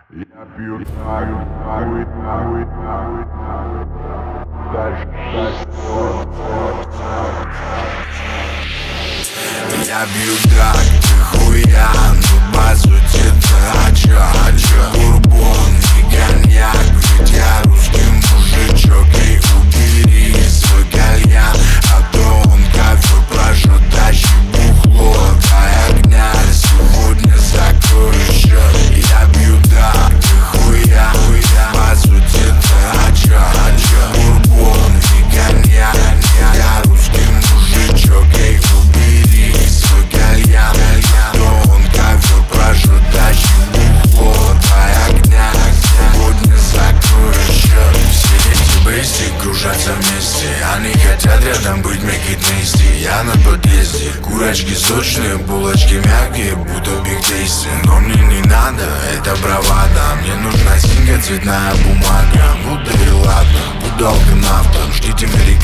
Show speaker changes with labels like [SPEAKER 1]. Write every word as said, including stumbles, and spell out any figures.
[SPEAKER 1] Я пью, пью, пью, дальше, дальше,
[SPEAKER 2] я бью так, ты хуя, но по сути это ача, ача. Бурбон и коньяк, ведь я русский мужичок. И убери свой кальян, а то он кафе прожжет, тащи бухло. Дай огня, сегодня закрою счет. Я бью так, ты хуя, хуя, по сути это ача, ача. Бурбон и коньяк, я русский мужичок. И убери свой кальян, то он кафе прожжет, тащи бухло. Дай огня, сегодня закрою счет. Все эти бейси кружатся вместе, они хотят рядом быть make it nasty. Я на подъезде, курочки сочные, булочки мягкие, будто биг тейсти. Но мне не надо, это бравада, мне нужна синька, цветная бумага. Ну да и ладно, буду алканавтом, ждите американцев.